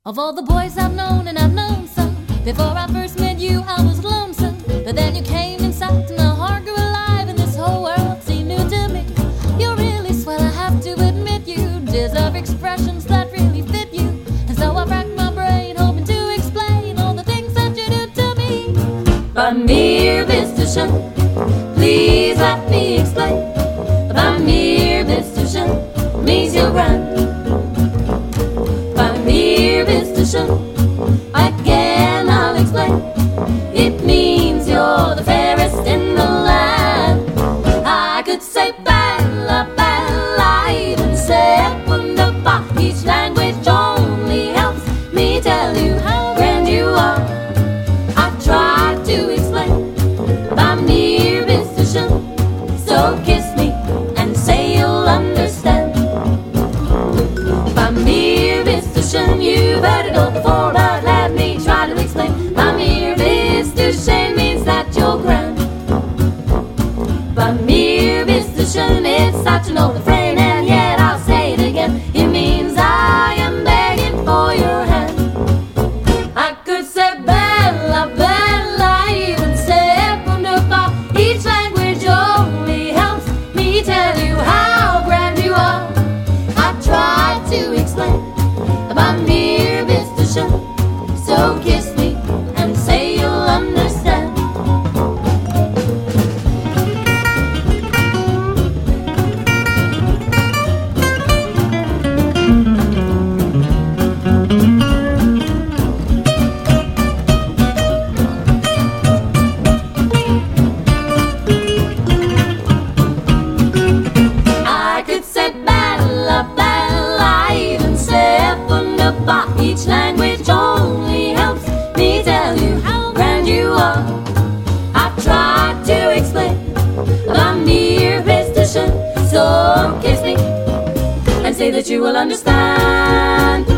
Of all the boys I've known, and I've known some, before I first met you I was lonesome. But then you came inside and my heart grew alive, and this whole world seemed new to me. You're really swell, I have to admit. You deserve expressions that really fit you. And so I racked my brain hoping to explain all the things that you do to me. By mere visitation, please let me explain. By mere visitation means you're grand. By mere visitation, again I'll explain. It means you're the fairest in the land. I could say bella, bella, even say wunderbar. Each language only helps me tell you how grand you are. I've tried to explain by mere visitation, so kiss me and say you'll understand. By mere visitation, you've heard it all before, but let me try to explain. By mere visitation means that you're grand. By mere visitation, it's such an old refrain, and yet I'll say it again. It means I am begging for your hand. I could say bella, bella, even say wunderbar. Each language only helps me tell you how grand you are. I tried to explain by mere visitation, so kiss me and say you'll understand. I could say bella, bella, even say wunderbar. Each language only helps me tell you how grand you are. I've tried to explain by mere visitation, so kiss me and say that you will understand.